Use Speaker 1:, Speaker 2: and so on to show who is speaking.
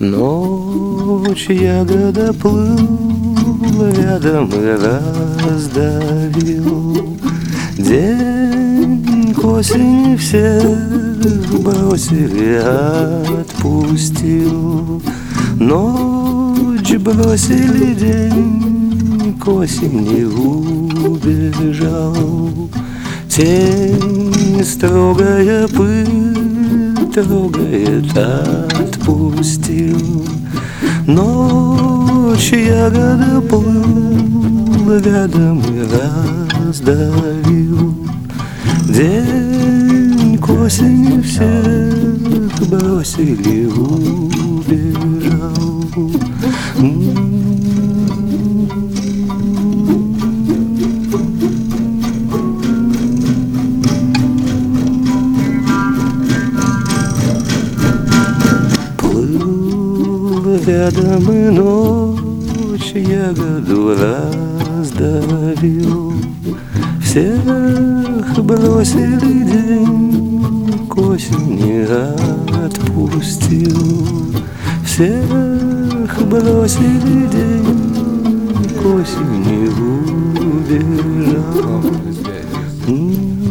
Speaker 1: Ночь ягода плыла рядом и раздавил. День к осени всех бросил и отпустил. Ночь бросили, день к осени убежал. Тень строгая пыль трогает, отпустил. Ночь ягода плыла рядом и раздавил. День к осени всех бросили, убежал. Рядом и ночь ягоду раздавил. Всех бросили, день к осени отпустил. Всех бросили, день к осени убежал.